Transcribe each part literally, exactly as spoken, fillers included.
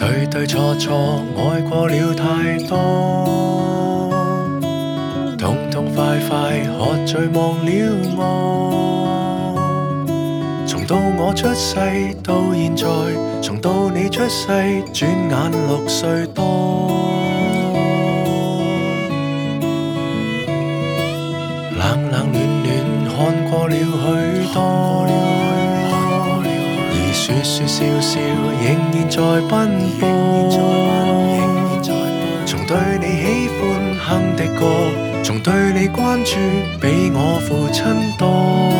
對對錯錯愛過了太多，痛痛快快喝醉忘了我。從到我出世到現在，從到你出世轉眼六歲多。冷冷暖暖看過了許多，而說說笑笑仍然在奔波。從對你喜歡哼的歌，從對你關注比我父親多。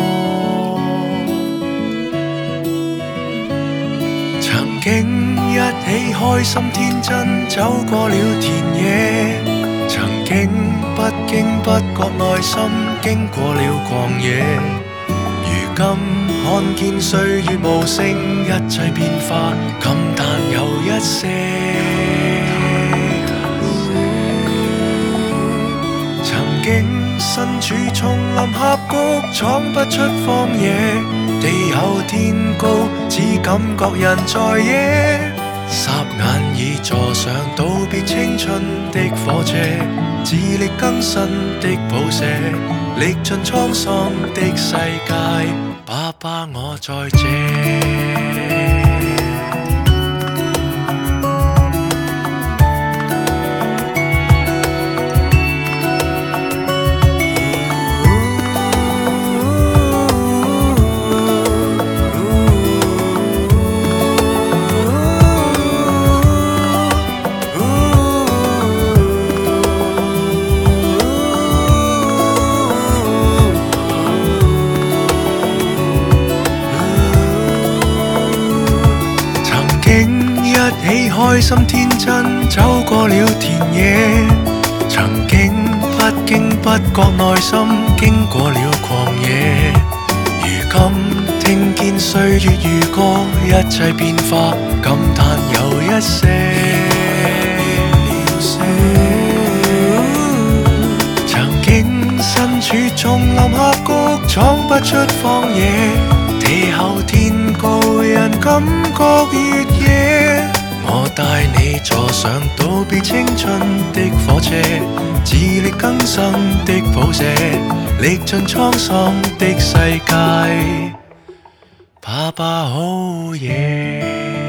曾經一起開心天真走過了田野，曾經不經不覺內心經過了曠野，如今看見歲月無聲，一切變化感嘆有一些。曾經身處叢林峽谷，闖不出荒野，地厚天高，只感覺人在野。霎眼已坐上道別青春的火車，自力更生的譜寫，歷盡滄桑的世界，爸爸我在這。一起開心天真走過了田野，曾經不經不覺內心經過了曠野，如今聽見歲月如歌，一切變化感嘆有一些。曾經身處叢林峽谷，闖不出荒野，地厚天高，人感覺越野。我帶你坐上道別青春的火車，自力更生的譜寫，歷盡滄桑的世界，爸爸好嘢。